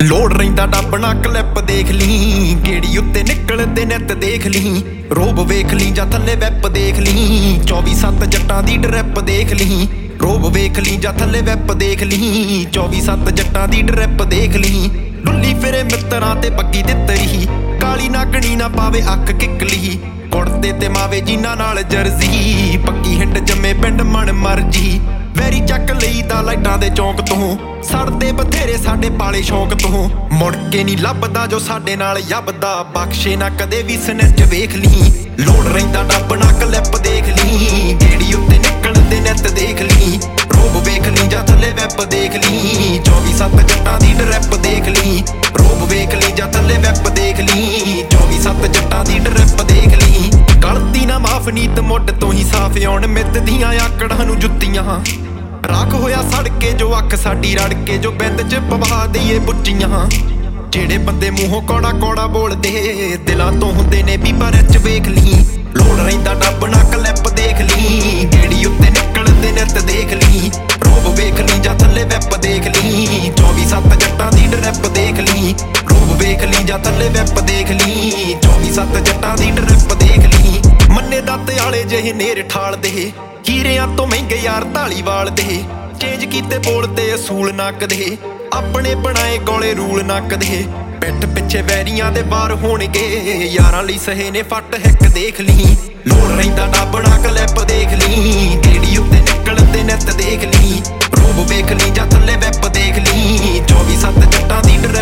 ਲੋੜ ਰਹਿੰਦਾ ਡੱਬਣਾ ਕਲਿੱਪ ਦੇਖ ਲਈ, ਗੇੜੀ ਉੱਤੇ ਨਿਕਲਦੇ ਨਿੱਤ ਦੇਖ ਲਈ, ਰੋਬ ਵੇਖ ਲਈ ਜਾਂ ਥੱਲੇ ਵੈਪ ਦੇਖ ਲਈ, 24/7 ਜੱਟਾਂ ਦੀ ਡਰਿਪ ਦੇਖ ਲਈ, ਰੋਬ ਵੇਖ ਲਈ ਜਾਂ ਥੱਲੇ ਵੈਪ ਦੇਖ ਲਈ, 24/7 ਜੱਟਾਂ ਦੀ ਡਰਿਪ ਦੇਖ ਲਈ, ਡੁੱਲੀ ਫਿਰੇ ਮਿੱਤਰਾਂ ਤੇ ਬੱਗੀ ਦਿੱਤਰੀ, ਕਾਲੀ ਨਾਗਣੀ ਨਾ ਪਾਵੇ ਅੱਖ ਕਿੱਕਲੀ, ਕੁੜਤੇ ਤੇ ਮਾਵੇ ਜਿਨ੍ਹਾਂ ਨਾਲ ਜਰਜ਼ੀ, ਪੱਕੀ ਹਿੰਡ ਜੰਮੇ ਪਿੰਡ ਮਨ ਮਰਜੀ, ਵੈਰੀ ਚੱਕ ਲਈਦਾ ਲਾਈਟਾਂ ਦੇ ਚੌਂਕ ਤੋਂ, ਸੜਦੇ ਬਥੇਰੇ ਸਾਡੇ ਪਾਲੇ ਸ਼ੌਂਕ ਤੋਂ, ਮੁੜ ਕੇ ਨਹੀਂ ਲੱਭਦਾ ਜੋ ਸਾਡੇ ਨਾਲ ਯੱਬਦਾ, ਬਖਸ਼ੇ ਨਾ ਕਦੇ ਵੀ ਸਨੈਚ ਵੇਖ ਲਈ, ਲੋੜ ਰਹਿੰਦਾ ਡੱਬਣਾ ਕਲਿੱਪ ਦੇਖ ਲਈ, ਗੇੜੀ ਉੱਤੇ ਨਿਕਲਦੇ ਨਿੱਤ ਦੇਖ ਲਈ, ਰੋਬ ਵੇਖ ਲਈ ਜਾਂ ਥੱਲੇ ਵੈਪ ਦੇਖ ਲਈ, 24/7 ਜੱਟਾਂ ਦੀ ਡਰਿਪ ਦੇਖ ਲਈ, ਰੋਬ ਵੇਖ ਲਈ ਜਾਂ ਥੱਲੇ ਵੈਪ ਦੇਖ ਲਈ, 24/7 ਜੱਟਾਂ ਦੀ ਡਰਿਪ ਦੇਖ ਲਈ, ਗਲਤੀ ਨਾ ਮਾਫ ਨੀਤ ਮੁੱਢ ਤੋਂ ਹੀ ਸਾਫ਼ ਆਉਣ, ਮਿੱਤ ਦੀਆਂ ਆਕੜਾਂ ਨੂੰ ਜੁੱਤੀਆਂ ਰਾਖ ਹੋਇਆ ਸੜਕੇ ਜੋ ਅੱਖ ਸਾਡੀ ਰੜ ਕੇ, ਜੋ ਬਿੰਦ ਚ ਪਵਾ ਦਈਏ ਬੁੱਚੀਆਂ, ਜਿਹੜੇ ਬੰਦੇ ਮੂੰਹੋਂ ਕੌੜਾ ਕੌੜਾ ਬੋਲਦੇ ਦਿਲਾਂ ਤੋਂ ਹੁੰਦੇ ਨੇ ਬੀਬਾ ਰਿਚ ਵੇਖ ਲਈ, ਲੋੜ ਰਹਿੰਦਾ ਡੱਬਣਾ ਕਲਿੱਪ ਦੇਖ ਲਈ, ਗੇੜੀ ਉੱਤੇ ਨਿਕਲਦੇ ਨਿੱਤ ਦੇਖ ਲਈ, ਰੋਬ ਵੇਖ ਲਈ ਜਾਂ ਥੱਲੇ ਵੈਪ ਦੇਖ ਲਈ, 24/7 ਜੱਟਾਂ ਦੀ ਡਰਿਪ ਦੇਖ ਲਈ, ਰੋਬ ਵੇਖ ਲਈ ਜਾਂ ਥੱਲੇ ਵੈਪ ਦੇਖ ਲਈ, 24/7 ਜੱਟਾਂ ਦੀ ਡਰਿਪ ਦੇਖ ਲਈ, ਮੰਨੇ ਦੱਤ ਵਾਲੇ ਜਿਹੇ ਨੇਰ ਠਾਲਦੇ, ਹੀਰਿਆਂ ਤੋਂ ਮਹਿੰਗੇ ਯਾਰ ਧਾਲੀਵਾਲ ਦੇ, ਚੇਂਜ ਕੀਤੇ ਬੋਲ ਤੇ ਅਸੂਲ ਨੱਕਦੇ, ਆਪਣੇ ਬਣਾਏ ਗੋਲੇ ਰੂਲ ਨੱਕਦੇ, ਪਿੱਠ ਪਿੱਛੇ ਵੈਰੀਆਂ ਦੇ ਵਾਰ ਹੋਣਗੇ, ਯਾਰਾਂ ਲਈ ਸਹੇ ਨੇ ਫੱਟ ਹਿੱਕ ਦੇਖ ਲਈ, ਲੋੜ ਰਹਿੰਦਾ ਡੱਬਣਾ ਕਲਿੱਪ ਦੇਖ ਲਈ, ਗੇੜੀ ਉੱਤੇ ਨਿਕਲਦੇ ਨਿੱਤ ਦੇਖ ਲਈ, ਰੋਬ ਵੇਖ ਲਈ ਜਾਂ ਥੱਲੇ ਵੈਪ ਦੇਖ ਲਈ, 24/7 ਜੱਟਾਂ ਦੀ